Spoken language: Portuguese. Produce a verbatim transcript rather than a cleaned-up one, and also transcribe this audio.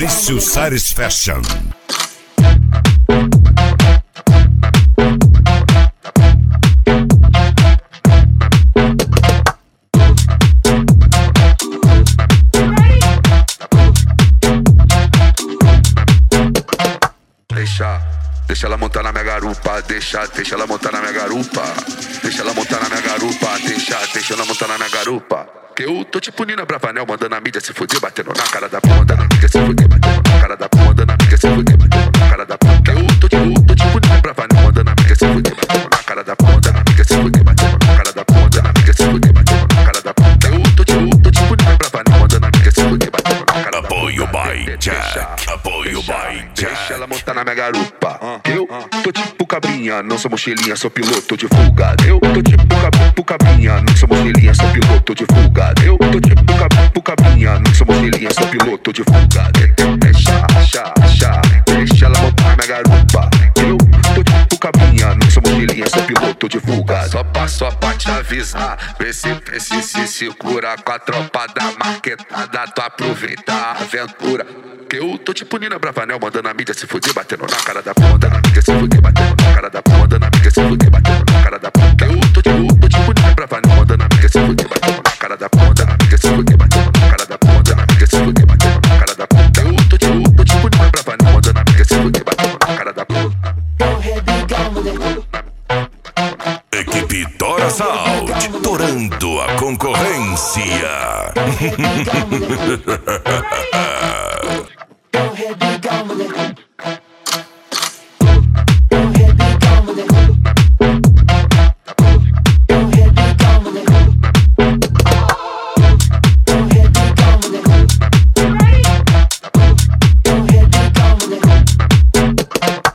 Fabrício Sares Fashion. Deixa, deixa ela montar na minha garupa, deixa, deixa ela montar na minha garupa. Deixa ela montar na minha garupa, deixa, deixa ela montar na minha garupa. Que eu tô tipo Nina Bravanel, mandando a mídia se fuder, batendo na cara da porra, mandando a mídia se fuder, batendo na cara da porra, mandando a mídia se fuder, batendo na cara da porra. Que eu tô tipo, tô tipo Nina Bravanel, mandando a mídia se fuder, batendo na cara da porra, mandando a mídia se fuder, batendo na cara da porra, mandando a mídia se fuder, batendo na cara da porra. Que eu tô tipo, tô tipo Nina Bravanel, mandando a mídia se fuder, batendo na cara da porra. Apoio by Jack, apoio by Jack. Deixa ela montar na minha garupa. Eu tô tipo cabrinha, não sou mochilinha, sou piloto de fuga. Eu tô tipo cabu, cabrinha, não sou mochilinha, sou piloto de fuga. Eu tô tipo cabu, cabrinha, não sou mochilinha, sou piloto de fuga. Deixa, deixa, deixa, deixa ela montar na minha garupa. Eu tô tipo cabrinha, não sou mochilinha, sou piloto de fuga. Só pra, só pra te avisar, vê se, vê se se segura com a tropa da marquetada, tu aproveita a aventura. Que eu tô tipo Nina Bravanel, mandando a mídia se fuder, batendo na cara da porra, mandando a mídia se fuder, batendo na cara da porra, mandando a mídia se fuder, batendo na cara da porra. Que eu tô tipo, tô tipo Nina Bravanel, mandando a mídia se fuder, batendo na cara da porra, mandando a mídia se fuder, batendo na cara da porra, mandando a mídia se fuder, batendo na cara da porra. Que eu tô tipo, tô tipo Nina Bravanel, mandando a mídia se fuder, batendo na cara da porra. Equipe Dora Sound, torando a concorrência.